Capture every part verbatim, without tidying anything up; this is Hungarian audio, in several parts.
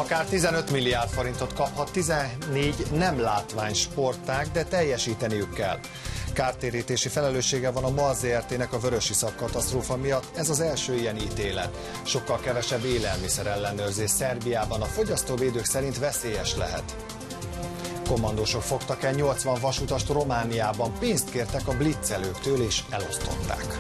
Akár tizenöt milliárd forintot kaphat tizennégy nem látvány sportág, de teljesíteniük kell. Kártérítési felelőssége van a MAL Zé Er Té-nek a vörösiszap katasztrófa miatt, ez az első ilyen ítélet. Sokkal kevesebb élelmiszer ellenőrzés Szerbiában a fogyasztóvédők szerint veszélyes lehet. Kommandósok fogtak el nyolcvan vasutast Romániában, pénzt kértek a blitzelőktől és elosztották.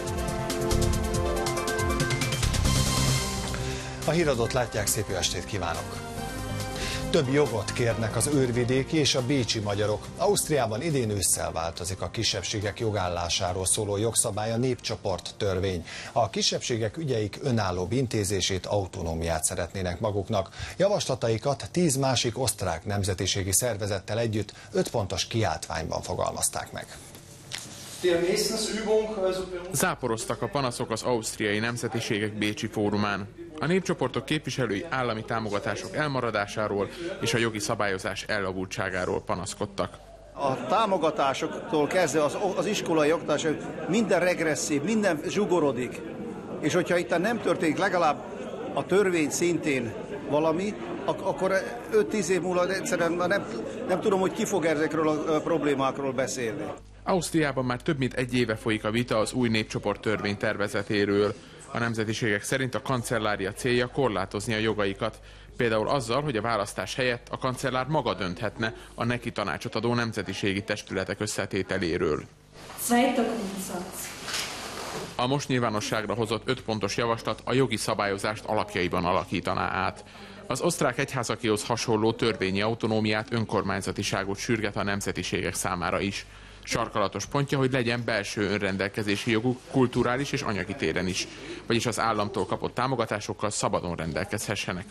A híradót látják, szép jó estét kívánok! Több jogot kérnek az őrvidéki és a bécsi magyarok. Ausztriában idén ősszel változik a kisebbségek jogállásáról szóló jogszabály, a népcsoport törvény. A kisebbségek ügyeik önállóbb intézését, autonómiát szeretnének maguknak. Javaslataikat tíz másik osztrák nemzetiségi szervezettel együtt öt pontos kiáltványban fogalmazták meg. Záporoztak a panaszok az ausztriai nemzetiségek bécsi fórumán. A népcsoportok képviselői állami támogatások elmaradásáról és a jogi szabályozás elavultságáról panaszkodtak. A támogatásoktól kezdve az, az iskolai oktatás minden regresszív, minden zsugorodik. És hogyha itt nem történik legalább a törvény szintén valami, ak akkor öt-tíz év múlva egyszerűen nem, nem tudom, hogy ki fog ezekről a problémákról beszélni. Ausztriában már több mint egy éve folyik a vita az új népcsoport törvény tervezetéről. A nemzetiségek szerint a kancellária célja korlátozni a jogaikat, például azzal, hogy a választás helyett a kancellár maga dönthetne a neki tanácsot adó nemzetiségi testületek összetételéről. A most nyilvánosságra hozott öt pontos javaslat a jogi szabályozást alapjaiban alakítaná át. Az osztrák egyházakéhoz hasonló törvényi autonómiát, önkormányzatiságot sürget a nemzetiségek számára is. Sarkalatos pontja, hogy legyen belső önrendelkezési joguk kulturális és anyagi téren is, vagyis az államtól kapott támogatásokkal szabadon rendelkezhessenek.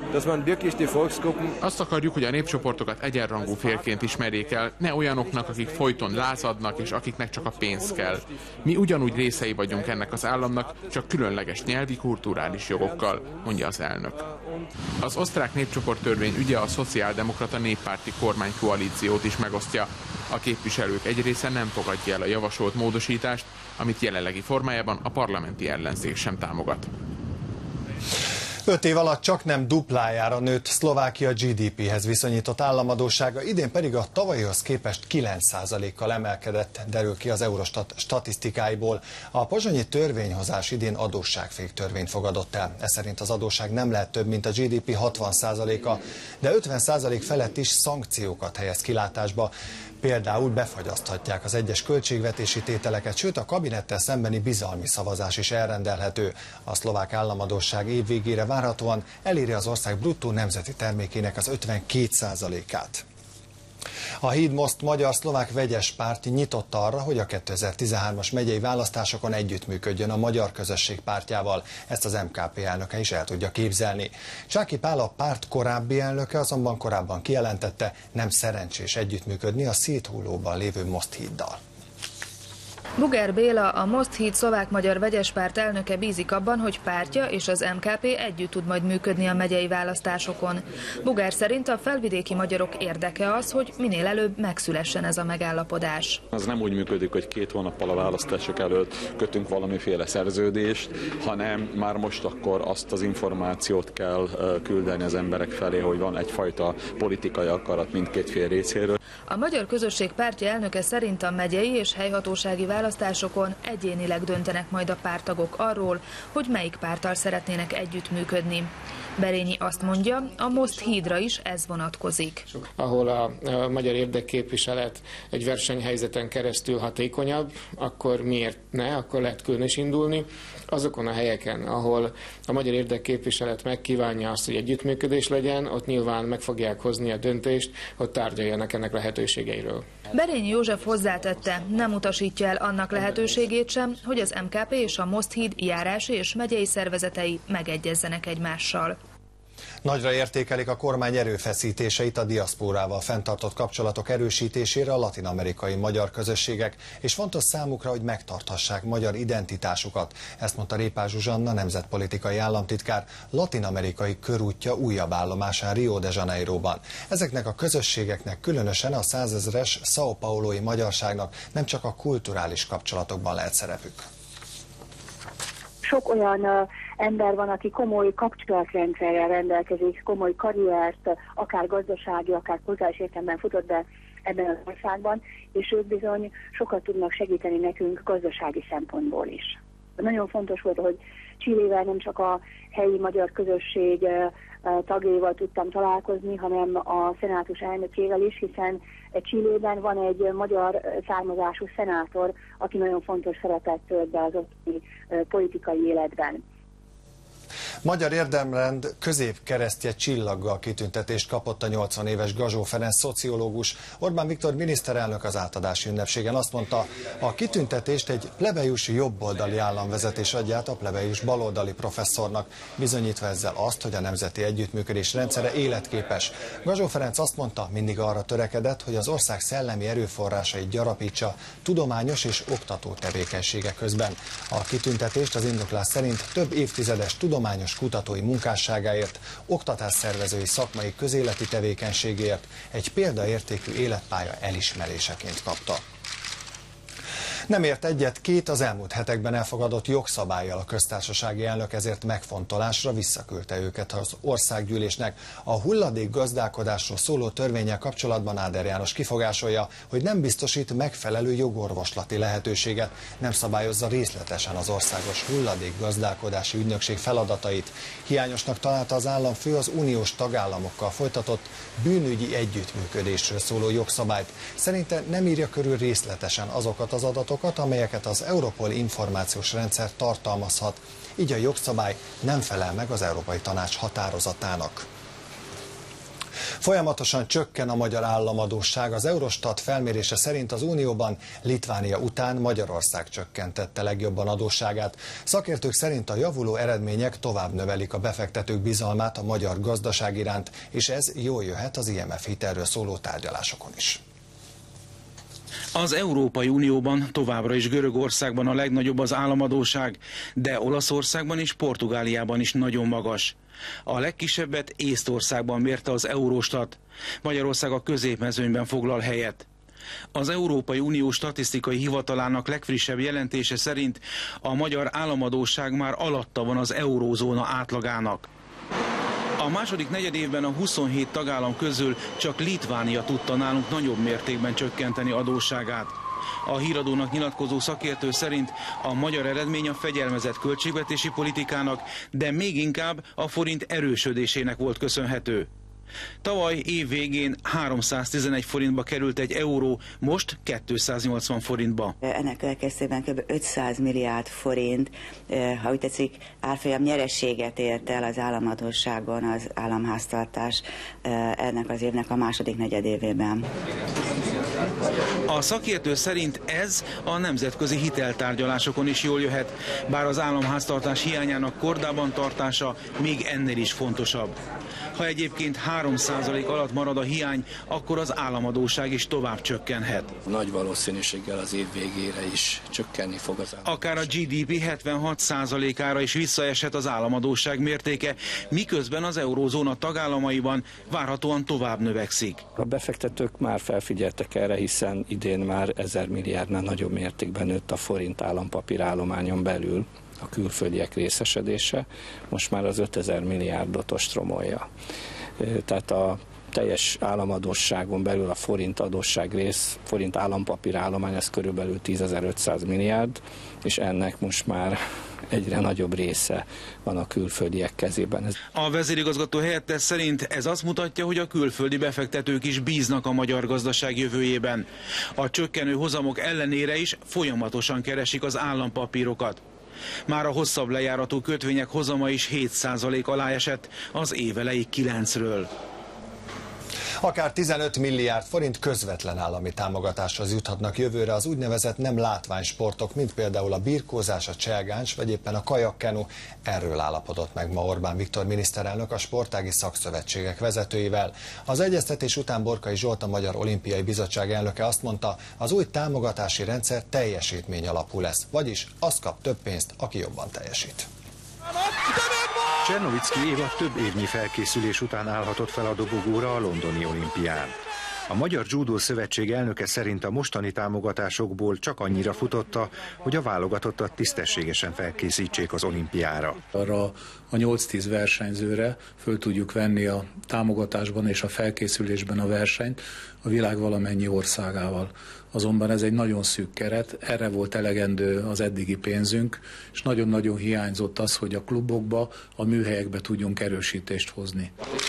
Azt akarjuk, hogy a népcsoportokat egyenrangú félként ismerjék el, ne olyanoknak, akik folyton lázadnak és akiknek csak a pénz kell. Mi ugyanúgy részei vagyunk ennek az államnak, csak különleges nyelvi, kulturális jogokkal, mondja az elnök. Az osztrák népcsoporttörvény ügye a szociáldemokrata néppárti kormánykoalíciót is megosztja. A képviselők egy része nem fogadja el a javasolt módosítást, amit jelenlegi formájában a parlamenti ellenzék sem támogat. Öt év alatt csak nem duplájára nőtt Szlovákia gé dé péhez viszonyított államadóssága, idén pedig a tavalyihoz képest kilenc százalékkal emelkedett, derül ki az Eurostat statisztikáiból. A pozsonyi törvényhozás idén adósságféktörvényt fogadott el. Ez szerint az adósság nem lehet több, mint a gé dé pé hatvan százaléka, de ötven százalék felett is szankciókat helyez kilátásba. Például befagyaszthatják az egyes költségvetési tételeket, sőt a kabinettel szembeni bizalmi szavazás is elrendelhető. A szlovák államadósság év végére várhatóan eléri az ország bruttó nemzeti termékének az ötvenkét százalékát. A Híd-Most magyar-szlovák vegyes párt nyitott arra, hogy a kétezer-tizenhármas megyei választásokon együttműködjön a Magyar Közösség pártjával. Ezt az em ká pé elnöke is el tudja képzelni. Csáky Pál, a párt korábbi elnöke azonban korábban kijelentette, nem szerencsés együttműködni a széthullóban lévő Most híddal. Bugár Béla, a Most híd szlovák-magyar vegyes párt elnöke bízik abban, hogy pártja és az em ká pé együtt tud majd működni a megyei választásokon. Bugár szerint a felvidéki magyarok érdeke az, hogy minél előbb megszülessen ez a megállapodás. Az nem úgy működik, hogy két hónappal a választások előtt kötünk valamiféle szerződést, hanem már most akkor azt az információt kell küldeni az emberek felé, hogy van egyfajta politikai akarat mindkét fél részéről. A Magyar Közösség pártja elnöke szerint a megyei és helyhatósági választásokon egyénileg döntenek majd a párttagok arról, hogy melyik párttal szeretnének együttműködni. Berényi azt mondja, a Most hídra is ez vonatkozik. Ahol a, a magyar érdekképviselet egy versenyhelyzeten keresztül hatékonyabb, akkor miért ne, akkor lehet külön is indulni. Azokon a helyeken, ahol a magyar érdekképviselet megkívánja azt, hogy együttműködés legyen, ott nyilván meg fogják hozni a döntést, hogy tárgyaljanak ennek lehetőségeiről. Berényi József hozzátette, nem utasítja el annak lehetőségét sem, hogy az em ká pé és a Most híd járási és megyei szervezetei megegyezzenek egymással. Nagyra értékelik a kormány erőfeszítéseit a diaszpórával fenntartott kapcsolatok erősítésére a latin-amerikai magyar közösségek, és fontos számukra, hogy megtarthassák magyar identitásukat. Ezt mondta Répás Zsuzsanna, nemzetpolitikai államtitkár latin-amerikai körútja újabb állomásán Rio de Janeiroban. Ezeknek a közösségeknek, különösen a százezres São Paulói magyarságnak nem csak a kulturális kapcsolatokban lehet szerepük. Sok olyan uh, ember van, aki komoly kapcsolatrendszerrel rendelkezik, komoly karriert, akár gazdasági, akár kulturális értelemben futott be ebben az országban, és ők bizony sokat tudnak segíteni nekünk gazdasági szempontból is. Nagyon fontos volt, hogy Chilével nem csak a helyi magyar közösség uh, tagjaival tudtam találkozni, hanem a szenátus elnökével is, hiszen Chilében van egy magyar származású szenátor, aki nagyon fontos szerepet tölt be az ottani politikai életben. Magyar érdemrend középkeresztje csillaggal kitüntetést kapott a nyolcvan éves Gazsó Ferenc szociológus. Orbán Viktor miniszterelnök az átadási ünnepségen azt mondta, a kitüntetést egy plebejus jobboldali államvezetés adja át a plebejus baloldali professzornak, bizonyítva ezzel azt, hogy a nemzeti együttműködés rendszere életképes. Gazsó Ferenc azt mondta, mindig arra törekedett, hogy az ország szellemi erőforrásait gyarapítsa tudományos és oktató tevékenysége közben. A kitüntetést az indoklás szerint több évtizedes tudományos kutatói munkásságáért, oktatásszervezői szakmai közéleti tevékenységért, egy példaértékű életpálya elismeréseként kapta. Nem ért egyet két az elmúlt hetekben elfogadott jogszabállyal a köztársasági elnök, ezért megfontolásra visszaküldte őket az országgyűlésnek. A hulladék gazdálkodásról szóló törvénnyel kapcsolatban Áder János kifogásolja, hogy nem biztosít megfelelő jogorvoslati lehetőséget, nem szabályozza részletesen az országos hulladék gazdálkodási ügynökség feladatait. Hiányosnak találta az államfő az uniós tagállamokkal folytatott bűnügyi együttműködésről szóló jogszabályt. Szerinte nem írja körül részletesen azokat az adatokat, amelyeket az Europol információs rendszer tartalmazhat, így a jogszabály nem felel meg az Európai Tanács határozatának. Folyamatosan csökken a magyar államadósság. Az Eurostat felmérése szerint az Unióban Litvánia után Magyarország csökkentette legjobban adósságát. Szakértők szerint a javuló eredmények tovább növelik a befektetők bizalmát a magyar gazdaság iránt, és ez jól jöhet az I M F hitelről szóló tárgyalásokon is. Az Európai Unióban továbbra is Görögországban a legnagyobb az államadósság, de Olaszországban és Portugáliában is nagyon magas. A legkisebbet Észtországban mérte az Eurostat. Magyarország a középmezőnyben foglal helyet. Az Európai Unió statisztikai hivatalának legfrissebb jelentése szerint a magyar államadósság már alatta van az eurózóna átlagának. A második negyedévben a huszonhét tagállam közül csak Litvánia tudta nálunk nagyobb mértékben csökkenteni adósságát. A híradónak nyilatkozó szakértő szerint a magyar eredmény a fegyelmezett költségvetési politikának, de még inkább a forint erősödésének volt köszönhető. Tavaly év végén háromszáztizenegy forintba került egy euró, most kétszáznyolcvan forintba. Ennek következtében kb. ötszáz milliárd forint, ha úgy tetszik, árfolyam nyereséget ért el az államadósságon az államháztartás ennek az évnek a második negyedévében. A szakértő szerint ez a nemzetközi hiteltárgyalásokon is jól jöhet, bár az államháztartás hiányának kordában tartása még ennél is fontosabb. Ha egyébként három százalék alatt marad a hiány, akkor az államadósság is tovább csökkenhet. Nagy valószínűséggel az év végére is csökkenni fog az államadósság. Akár a G D P hetvenhat százalékára is visszaeshet az államadósság mértéke, miközben az eurózóna tagállamaiban várhatóan tovább növekszik. A befektetők már felfigyeltek erre, hiszen idén már ezer milliárdnál nagyobb mértékben nőtt a forint állampapírállományon belül a külföldiek részesedése, most már az ötezer milliárdot ostromolja. Tehát a teljes államadósságon belül a forint adósság rész, forint állampapírállomány, ez körülbelül tízezer-ötszáz milliárd, és ennek most már egyre nagyobb része van a külföldiek kezében. A vezérigazgató helyettes szerint ez azt mutatja, hogy a külföldi befektetők is bíznak a magyar gazdaság jövőjében. A csökkenő hozamok ellenére is folyamatosan keresik az állampapírokat. Már a hosszabb lejáratú kötvények hozama is hét százalék alá esett az év elejé kilencről. Akár tizenöt milliárd forint közvetlen állami támogatáshoz juthatnak jövőre az úgynevezett nem látványsportok, mint például a birkózás, a cselgáncs, vagy éppen a kajakkenu. Erről állapodott meg ma Orbán Viktor miniszterelnök a sportági szakszövetségek vezetőivel. Az egyeztetés után Borkai Zsolt, a Magyar Olimpiai Bizottság elnöke azt mondta, az új támogatási rendszer teljesítmény alapú lesz, vagyis az kap több pénzt, aki jobban teljesít. Csernovicki Éva több évnyi felkészülés után állhatott fel a dobogóra a londoni olimpián. A Magyar Judo Szövetség elnöke szerint a mostani támogatásokból csak annyira futotta, hogy a válogatottat tisztességesen felkészítsék az olimpiára. Arra a nyolc-tíz versenyzőre föl tudjuk venni a támogatásban és a felkészülésben a versenyt a világ valamennyi országával. Azonban ez egy nagyon szűk keret, erre volt elegendő az eddigi pénzünk, és nagyon-nagyon hiányzott az, hogy a klubokba, a műhelyekbe tudjunk erősítést hozni.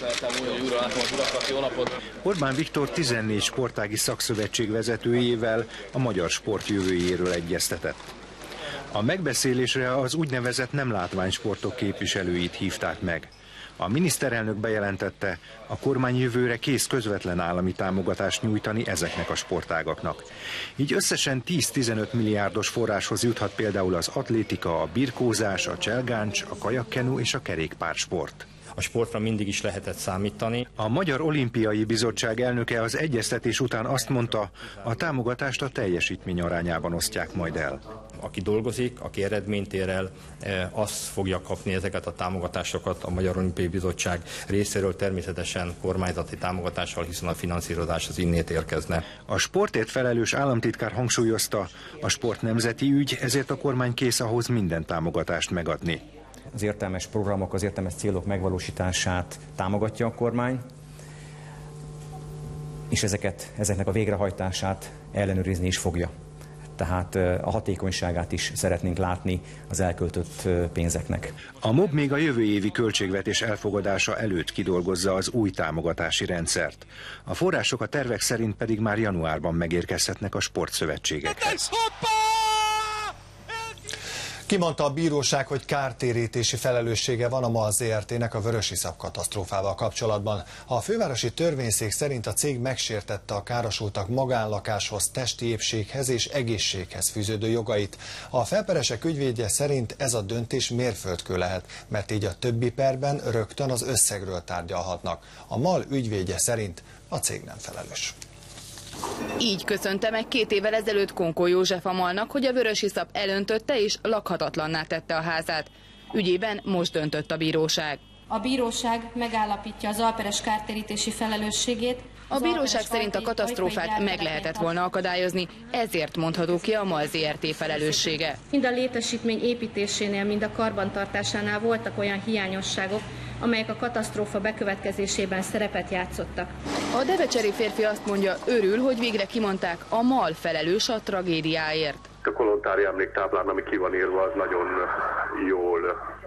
Orbán Viktor tizennégy sportági szakszövetség vezetőjével a magyar sport jövőjéről egyeztetett. A megbeszélésre az úgynevezett nem látványsportok képviselőit hívták meg. A miniszterelnök bejelentette, a kormány jövőre kész közvetlen állami támogatást nyújtani ezeknek a sportágaknak. Így összesen tíz-tizenöt milliárdos forráshoz juthat például az atlétika, a birkózás, a cselgáncs, a kajakkenu és a kerékpársport. A sportra mindig is lehetett számítani. A Magyar Olimpiai Bizottság elnöke az egyeztetés után azt mondta, a támogatást a teljesítmény arányában osztják majd el. Aki dolgozik, aki eredményt ér el, az fogja kapni ezeket a támogatásokat a Magyar Olimpiai Bizottság részéről, természetesen kormányzati támogatással, hiszen a finanszírozás az innét érkezne. A sportért felelős államtitkár hangsúlyozta, a sport nemzeti ügy, ezért a kormány kész ahhoz minden támogatást megadni. Az értelmes programok, az értelmes célok megvalósítását támogatja a kormány, és ezeket, ezeknek a végrehajtását ellenőrizni is fogja. Tehát a hatékonyságát is szeretnénk látni az elköltött pénzeknek. A MOB még a jövő évi költségvetés elfogadása előtt kidolgozza az új támogatási rendszert. A források a tervek szerint pedig már januárban megérkezhetnek a sportszövetségekhez. Kimondta a bíróság, hogy kártérítési felelőssége van a MAL Zé Er Té-nek a vörösiszap katasztrófával kapcsolatban. A fővárosi törvényszék szerint a cég megsértette a károsultak magánlakáshoz, testi épséghez és egészséghez fűződő jogait. A felperesek ügyvédje szerint ez a döntés mérföldkő lehet, mert így a többi perben rögtön az összegről tárgyalhatnak. A MAL ügyvédje szerint a cég nem felelős. Így köszönte meg két évvel ezelőtt Konkó József a MAL-nak, hogy a vörösiszap elöntötte és lakhatatlanná tette a házát. Ügyében most döntött a bíróság. A bíróság megállapítja az alperes kártérítési felelősségét. A bíróság szerint a katasztrófát meg lehetett volna akadályozni, ezért mondható ki a MAL Zé Er Té felelőssége. Mind a létesítmény építésénél, mind a karbantartásánál voltak olyan hiányosságok, amelyek a katasztrófa bekövetkezésében szerepet játszottak. A debecseri férfi azt mondja, örül, hogy végre kimondták, a MAL felelős a tragédiáért. A kolontári emléktáblán, ami ki van írva, az nagyon jól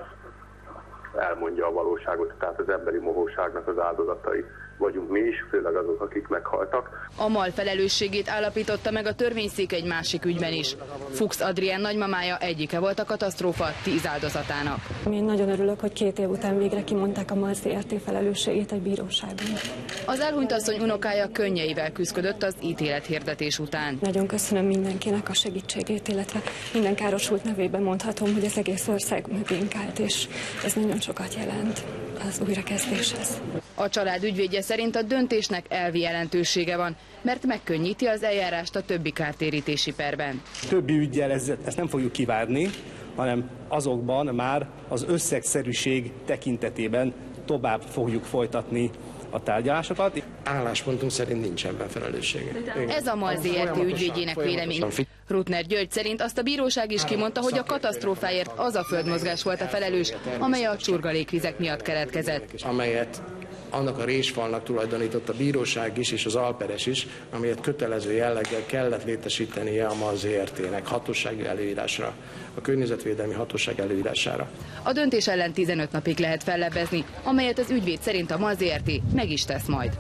elmondja a valóságot, tehát az emberi mohóságnak az áldozatai vagyunk mi is, főleg azok, akik meghaltak. A MAL felelősségét állapította meg a törvényszék egy másik ügyben is. Fuchs Adrián nagymamája egyike volt a katasztrófa tíz áldozatának. Én nagyon örülök, hogy két év után végre kimondták a MAL Zé Er Té felelősségét egy bíróságon. Az elhunyt asszony unokája könnyeivel küzdött az ítélethirdetés után. Nagyon köszönöm mindenkinek a segítségét, illetve minden károsult nevében mondhatom, hogy az egész ország mögénk állt, és ez nagyon sokat jelent az újrakezdéshez. A család ügyvédje szerint a döntésnek elvi jelentősége van, mert megkönnyíti az eljárást a többi kártérítési perben. Többi üggyel ezt nem fogjuk kivárni, hanem azokban már az összegszerűség tekintetében tovább fogjuk folytatni a tárgyalásokat. Álláspontunk szerint nincs ebben felelőssége. Ez a MAL Zé Er Té ügyvédjének vélemény. Rutner György szerint azt a bíróság is kimondta, hogy a katasztrófáért az a földmozgás volt a felelős, amely a csurgalékvizek miatt keletkezett. Amelyet annak a résfalnak tulajdonított a bíróság is és az alperes is, amelyet kötelező jelleggel kellett létesítenie a MAL Zé Er Té-nek hatósági előírásra, a környezetvédelmi hatóság előírására. A döntés ellen tizenöt napig lehet fellebbezni, amelyet az ügyvéd szerint a MAL Zé Er Té meg is tesz majd.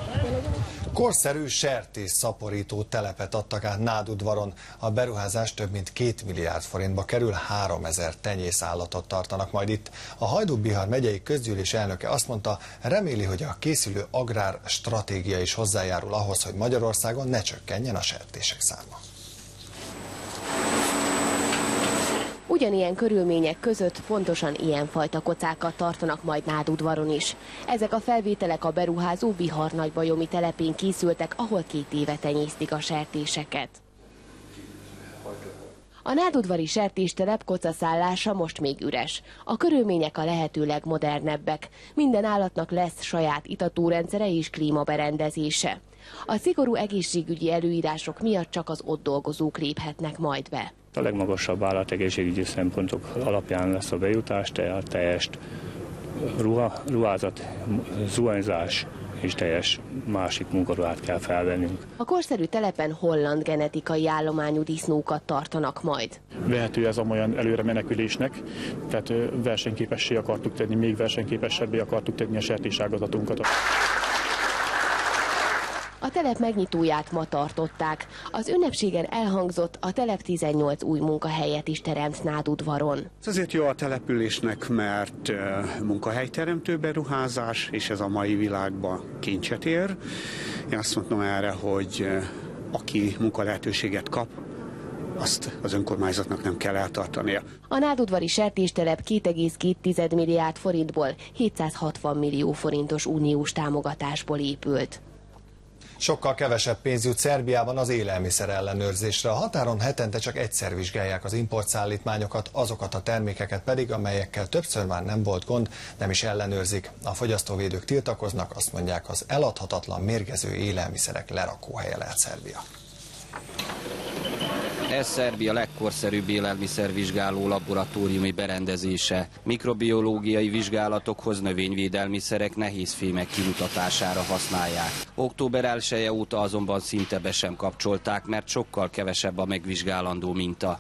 Korszerű sertés szaporító telepet adtak át Nádudvaron. A beruházás több mint két milliárd forintba kerül, háromezer tenyészállatot tartanak majd itt. A Hajdú-Bihar megyei közgyűlés elnöke azt mondta, reméli, hogy a készülő agrár stratégia is hozzájárul ahhoz, hogy Magyarországon ne csökkenjen a sertések száma. Ugyanilyen körülmények között pontosan ilyenfajta kocákat tartanak majd Nádudvaron is. Ezek a felvételek a beruházó Bihar nagybajomi telepén készültek, ahol két éve tenyésztik a sertéseket. A nádudvari sertéstelep kocaszállása most még üres. A körülmények a lehető legmodernebbek. Minden állatnak lesz saját itatórendszere és klímaberendezése. A szigorú egészségügyi előírások miatt csak az ott dolgozók léphetnek majd be. A legmagasabb állategészségügyi szempontok alapján lesz a bejutás, tehát teljes ruha, ruházat, zuhanyzás és teljes másik munkaruhát kell felvennünk. A korszerű telepen holland genetikai állományú disznókat tartanak majd. Vehető ez amolyan előre menekülésnek, tehát versenyképessé akartuk tenni, még versenyképesebbé akartuk tenni a sertésággazatunkat. A telep megnyitóját ma tartották. Az ünnepségen elhangzott, a telep tizennyolc új munkahelyet is teremt Nádudvaron. Ez azért jó a településnek, mert munkahelyteremtő beruházás, és ez a mai világban kincset ér. Én azt mondom erre, hogy aki munkalehetőséget kap, azt az önkormányzatnak nem kell eltartania. A nádudvari sertéstelep két egész két milliárd forintból hétszázhatvan millió forintos uniós támogatásból épült. Sokkal kevesebb pénz jut Szerbiában az élelmiszer ellenőrzésre. A határon hetente csak egyszer vizsgálják az importszállítmányokat, azokat a termékeket pedig, amelyekkel többször már nem volt gond, nem is ellenőrzik. A fogyasztóvédők tiltakoznak, azt mondják, az eladhatatlan mérgező élelmiszerek lerakóhelye lehet Szerbia. Ez Szerbia legkorszerűbb élelmiszervizsgáló laboratóriumi berendezése. Mikrobiológiai vizsgálatokhoz növényvédelmiszerek nehézfémek kimutatására használják. október elseje óta azonban szinte be sem kapcsolták, mert sokkal kevesebb a megvizsgálandó minta.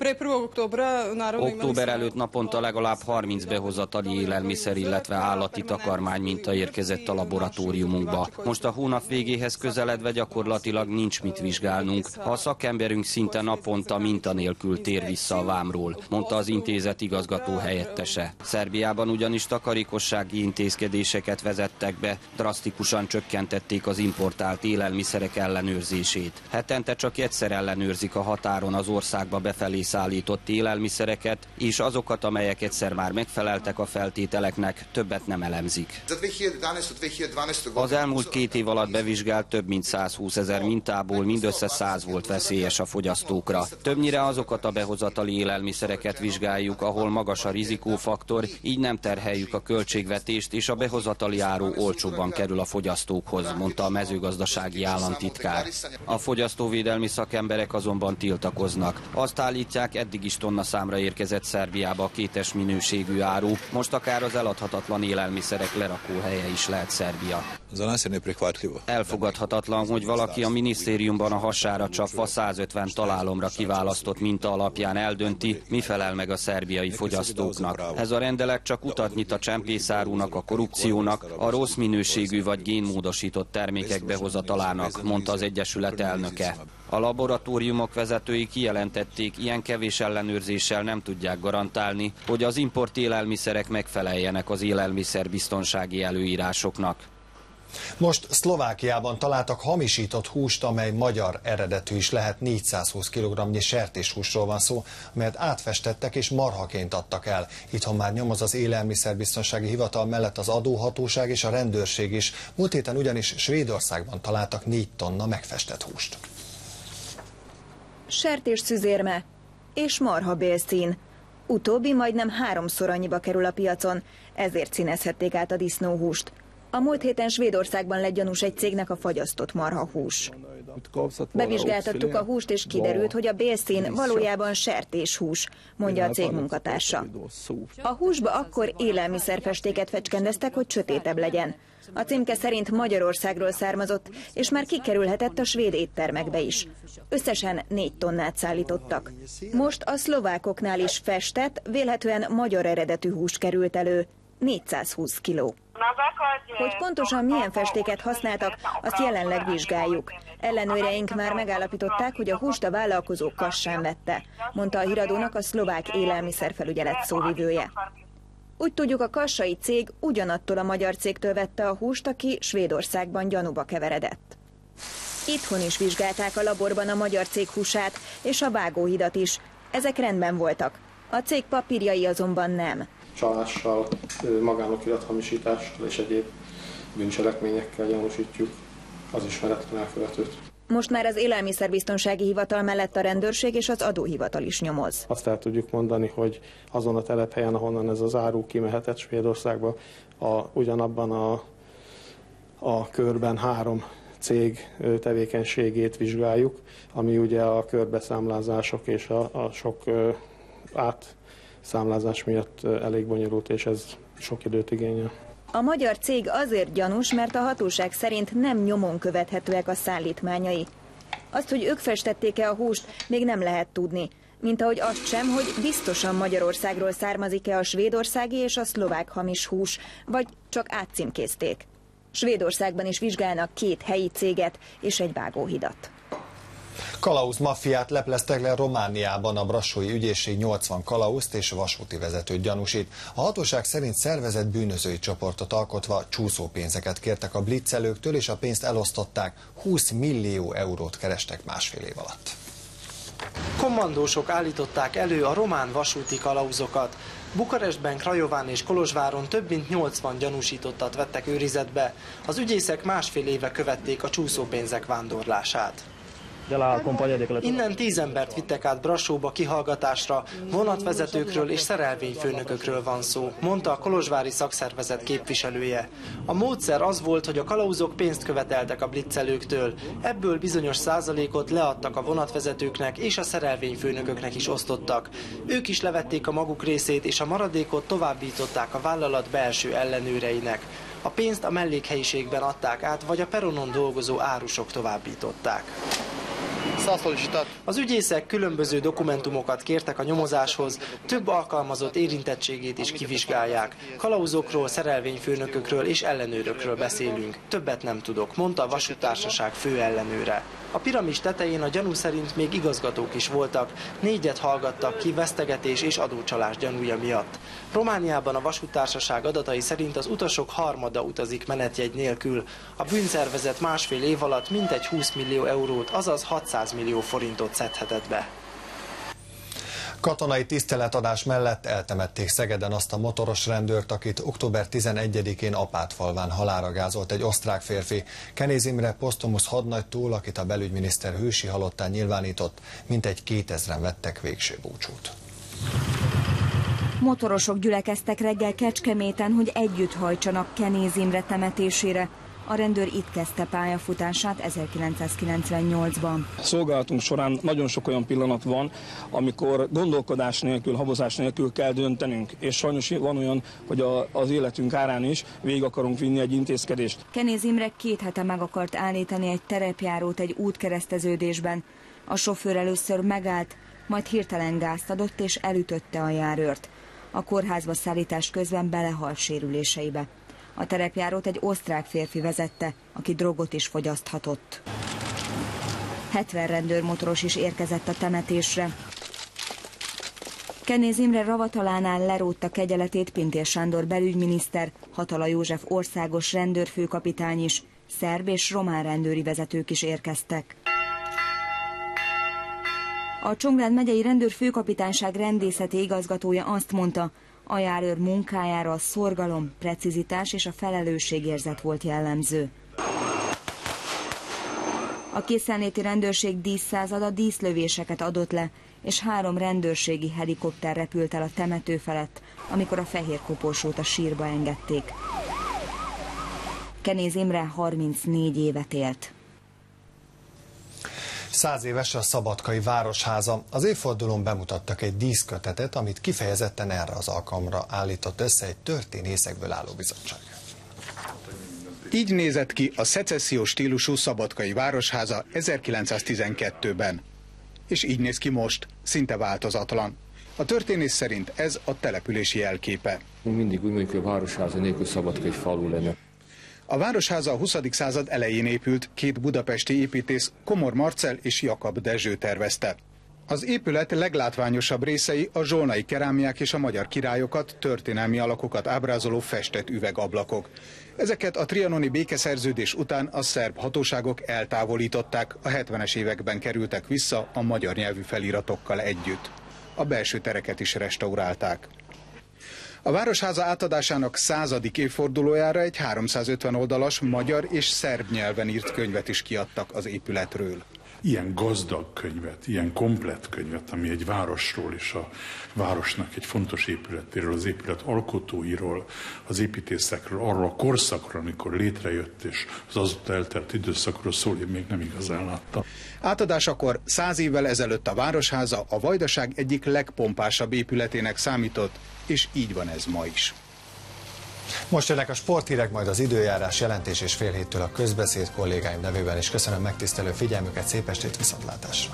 Október előtt naponta legalább harminc behozatali élelmiszer, illetve állati takarmány minta érkezett a laboratóriumunkba. Most a hónap végéhez közeledve gyakorlatilag nincs mit vizsgálnunk. Ha a szakemberünk szinte naponta minta nélkül tér vissza a vámról, mondta az intézet igazgató helyettese. Szerbiában ugyanis takarékossági intézkedéseket vezettek be, drasztikusan csökkentették az importált élelmiszerek ellenőrzését. Hetente csak egyszer ellenőrzik a határon az országba befelé szállított élelmiszereket, és azokat, amelyek egyszer már megfeleltek a feltételeknek, többet nem elemzik. Az elmúlt két év alatt bevizsgált több mint százhúszezer mintából mindössze száz volt veszélyes a fogyasztókra. Többnyire azokat a behozatali élelmiszereket vizsgáljuk, ahol magas a rizikófaktor, így nem terheljük a költségvetést, és a behozatali áru olcsóbban kerül a fogyasztókhoz, mondta a mezőgazdasági államtitkár. A fogyasztóvédelmi szakemberek azonban tiltakoznak. Azt állítják, eddig is tonna számra érkezett Szerbiába a kétes minőségű áru, most akár az eladhatatlan élelmiszerek lerakóhelye is lehet Szerbia. Elfogadhatatlan, hogy valaki a minisztériumban a hasára csapva százötven találomra kiválasztott minta alapján eldönti, mi felel meg a szerbiai fogyasztóknak. Ez a rendelet csak utat nyit a csempészárúnak, a korrupciónak, a rossz minőségű vagy génmódosított termékek behozatalának, mondta az egyesület elnöke. A laboratóriumok vezetői kijelentették, ilyen kevés ellenőrzéssel nem tudják garantálni, hogy az import élelmiszerek megfeleljenek az élelmiszerbiztonsági előírásoknak. Most Szlovákiában találtak hamisított húst, amely magyar eredetű is lehet. négyszázhúsz kilogrammnyi sertéshúsról van szó, amelyet átfestettek és marhaként adtak el. Itthon már nyomoz az Élelmiszerbiztonsági Hivatal mellett az adóhatóság és a rendőrség is. Múlt héten ugyanis Svédországban találtak négy tonna megfestett húst. Sertésszüzérme és marhabélszín. Utóbbi majdnem háromszor annyiba kerül a piacon, ezért színezhették át a disznóhúst. A múlt héten Svédországban lett gyanús egy cégnek a fagyasztott marhahús. Bevizsgáltattuk a húst, és kiderült, hogy a bélszín valójában sertéshús, mondja a cég munkatársa. A húsba akkor élelmiszerfestéket fecskendeztek, hogy sötétebb legyen. A címke szerint Magyarországról származott, és már kikerülhetett a svéd éttermekbe is. Összesen négy tonnát szállítottak. Most a szlovákoknál is festett, vélhetően magyar eredetű hús került elő, négyszázhúsz kiló. Hogy pontosan milyen festéket használtak, azt jelenleg vizsgáljuk. Ellenőreink már megállapították, hogy a húst a vállalkozó kassán vette, mondta a híradónak a szlovák élelmiszerfelügyelet szóvivője. Úgy tudjuk, a kassai cég ugyanattól a magyar cégtől vette a húst, aki Svédországban gyanúba keveredett. Itthon is vizsgálták a laborban a magyar cég húsát és a vágóhidat is. Ezek rendben voltak. A cég papírjai azonban nem. Csalással, magánokirat-hamisítással és egyéb bűncselekményekkel gyanúsítjuk az ismeretlen elkövetőt. Most már az Élelmiszerbiztonsági Hivatal mellett a rendőrség és az adóhivatal is nyomoz. Azt el tudjuk mondani, hogy azon a telephelyen, ahonnan ez az áru kimehetett Svédországba, a, ugyanabban a, a körben három cég tevékenységét vizsgáljuk, ami ugye a körbeszámlázások és a, a sok átszámlázás miatt elég bonyolult, és ez sok időt igényel. A magyar cég azért gyanús, mert a hatóság szerint nem nyomon követhetőek a szállítmányai. Azt, hogy ők festették-e a húst, még nem lehet tudni. Mint ahogy azt sem, hogy biztosan Magyarországról származik-e a svédországi és a szlovák hamis hús, vagy csak átcímkézték. Svédországban is vizsgálnak két helyi céget és egy vágóhidat. Kalauz maffiát lepleztek le Romániában, a brassói ügyészség nyolcvan kalauzt és vasúti vezetőt gyanúsít. A hatóság szerint szervezett bűnözői csoportot alkotva csúszópénzeket kértek a blitzelőktől, és a pénzt elosztották, húsz millió eurót kerestek másfél év alatt. Kommandósok állították elő a román vasúti kalauzokat. Bukarestben, Krajován és Kolozsváron több mint nyolcvan gyanúsítottat vettek őrizetbe. Az ügyészek másfél éve követték a csúszópénzek vándorlását. Innen tíz embert vittek át Brassóba kihallgatásra, vonatvezetőkről és szerelvényfőnökökről van szó, mondta a kolozsvári szakszervezet képviselője. A módszer az volt, hogy a kalauzok pénzt követeltek a blitzelőktől, ebből bizonyos százalékot leadtak a vonatvezetőknek és a szerelvényfőnököknek is osztottak. Ők is levették a maguk részét, és a maradékot továbbították a vállalat belső ellenőreinek. A pénzt a mellékhelyiségben adták át, vagy a peronon dolgozó árusok továbbították. Az ügyészek különböző dokumentumokat kértek a nyomozáshoz, több alkalmazott érintettségét is kivizsgálják. Kalauzokról, szerelvényfőnökökről és ellenőrökről beszélünk. Többet nem tudok, mondta a vasúttársaság főellenőre. A piramis tetején a gyanú szerint még igazgatók is voltak, négyet hallgattak ki vesztegetés és adócsalás gyanúja miatt. Romániában a vasúttársaság adatai szerint az utasok harmada utazik menetjegy nélkül. A bűnszervezet másfél év alatt mintegy húsz millió eurót, azaz hatszáz millió forintot szedhetett be. Katonai tiszteletadás mellett eltemették Szegeden azt a motoros rendőrt, akit október tizenegyedikén Apátfalván halálra gázolt egy osztrák férfi. Kenéz Imre posztumusz hadnagytól, akit a belügyminiszter hősi halottán nyilvánított, mintegy kétezren vettek végső búcsút. Motorosok gyülekeztek reggel Kecskeméten, hogy együtt hajtsanak Kenéz Imre temetésére. A rendőr itt kezdte pályafutását ezerkilencszázkilencvennyolcban. Szolgálatunk során nagyon sok olyan pillanat van, amikor gondolkodás nélkül, habozás nélkül kell döntenünk, és sajnos van olyan, hogy a, az életünk árán is végig akarunk vinni egy intézkedést. Kenéz Imre két hete meg akart állítani egy terepjárót egy útkereszteződésben. A sofőr először megállt, majd hirtelen gázt adott és elütötte a járőrt. A kórházba szállítás közben belehalt sérüléseibe. A terepjárót egy osztrák férfi vezette, aki drogot is fogyaszthatott. hetven rendőrmotoros is érkezett a temetésre. Kenéz Imre ravatalánál lerótta kegyeletét Pintér Sándor belügyminiszter, Hatala József országos rendőrfőkapitány is, szerb és román rendőri vezetők is érkeztek. A Csongrád megyei rendőrfőkapitányság rendészeti igazgatója azt mondta, a járőr munkájára a szorgalom, precizitás és a felelősségérzet volt jellemző. A készenléti rendőrség díszszázada díszlövéseket adott le, és három rendőrségi helikopter repült el a temető felett, amikor a fehér koporsót a sírba engedték. Kenéz Imre harmincnégy évet élt. Száz éves a Szabadkai Városháza. Az évfordulón bemutattak egy díszkötetet, amit kifejezetten erre az alkalomra állított össze egy történészekből álló bizottság. Így nézett ki a szecessziós stílusú Szabadkai Városháza ezerkilencszáztizenkettőben. És így néz ki most, szinte változatlan. A történész szerint ez a település jelképe. Mindig úgy mondjuk, hogy a Városháza nélkül Szabadka egy falu lenne. A Városháza a huszadik század elején épült, két budapesti építész, Komor Marcell és Jakab Dezső tervezte. Az épület leglátványosabb részei a zsolnai kerámiák és a magyar királyokat, történelmi alakokat ábrázoló festett üvegablakok. Ezeket a trianoni békeszerződés után a szerb hatóságok eltávolították, a hetvenes években kerültek vissza a magyar nyelvű feliratokkal együtt. A belső tereket is restaurálták. A Városháza átadásának századik évfordulójára egy háromszázötven oldalas magyar és szerb nyelven írt könyvet is kiadtak az épületről. ilyen gazdag könyvet, ilyen komplett könyvet, ami egy városról és a városnak egy fontos épületéről, az épület alkotóiról, az építészekről, arról a korszakról, amikor létrejött, és az azóta eltelt időszakról szól, én még nem igazán láttam. Átadásakor száz évvel ezelőtt a Városháza a Vajdaság egyik legpompásabb épületének számított, és így van ez ma is. Most jönnek a sporthírek, majd az időjárás, jelentés és fél héttől a közbeszéd. Kollégáim nevében is köszönöm megtisztelő figyelmüket, szép estét, viszontlátásra!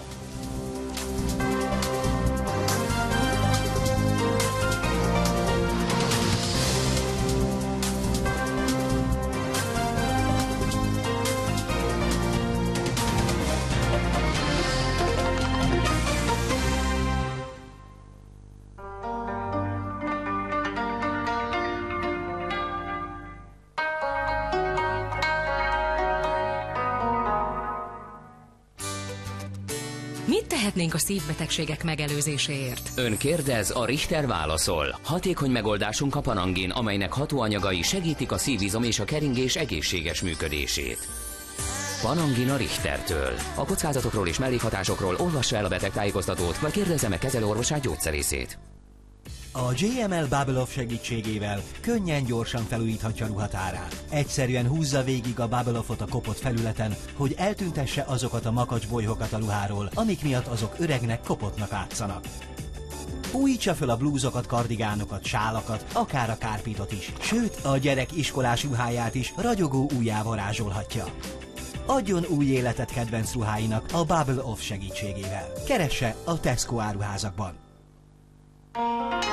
Mit tehetnénk a szívbetegségek megelőzéséért? Ön kérdez, a Richter válaszol. Hatékony megoldásunk a Panangin, amelynek hatóanyagai segítik a szívizom és a keringés egészséges működését. Panangin a Richtertől. A kockázatokról és mellékhatásokról olvassa el a betegtájékoztatót, vagy kérdezze meg kezelőorvosát, gyógyszerészét. A jé em el Bubble Off segítségével könnyen, gyorsan felújíthatja ruhatárát. Egyszerűen húzza végig a Bubble Offot a kopott felületen, hogy eltüntesse azokat a makacsbolyhokat a ruháról, amik miatt azok öregnek, kopottnak látszanak. Újítsa fel a blúzokat, kardigánokat, sálakat, akár a kárpitot is, sőt a gyerek iskolás ruháját is ragyogó ujjá varázsolhatja. Adjon új életet kedvenc ruháinak a Bubble Off segítségével. Keresse a Tesco áruházakban.